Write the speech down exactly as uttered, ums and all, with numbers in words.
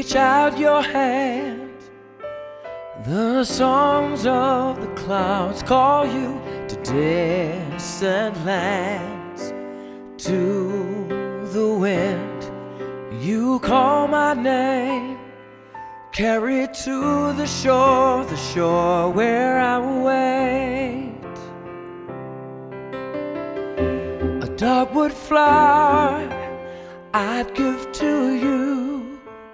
reach out your hand. The songs of the clouds call you to distant lands. To the wind you call my name, carried to the shore, the shore where I will wait. A dogwood flower I'd give to you,